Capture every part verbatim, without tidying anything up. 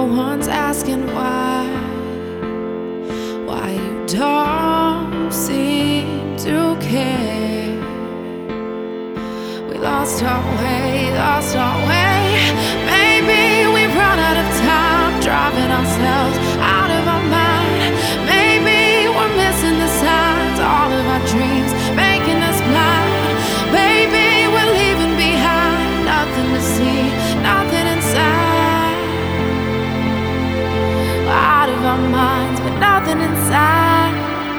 one's asking why, why you don't seem to care. We lost our way, lost our way. Maybe we've run out of time, driving ourselves out of our mind. Maybe we're missing the signs, all of our dreams making us blind. Maybe we're leaving behind nothing to see, nothing inside. We're out of our minds, but nothing inside.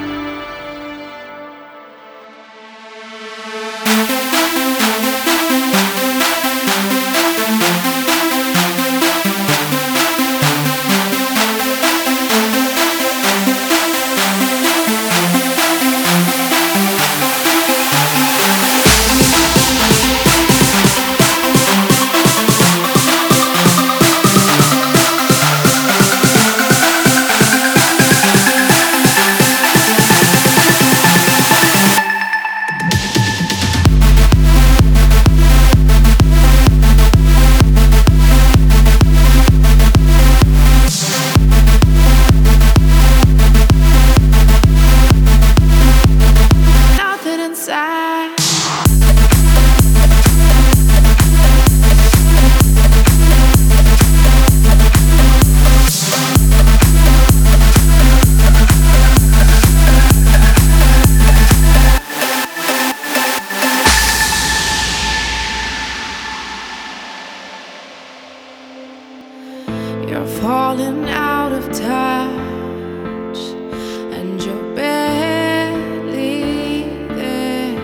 You're falling out of touch, and you're barely there,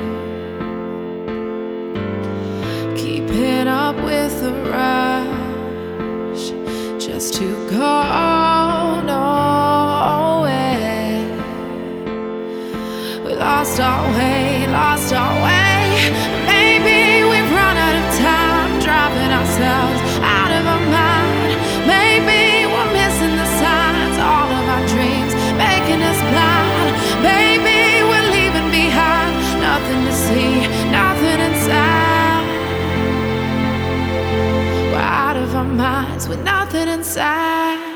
keeping up with the rush, just to go nowhere. We lost our way, lost our way. Maybe we've run out of time, driving ourselves out of our mind. Maybe we're missing the signs, all of our dreams making us blind. Maybe we're leaving behind nothing to see, nothing inside. We're out of our minds with nothing inside.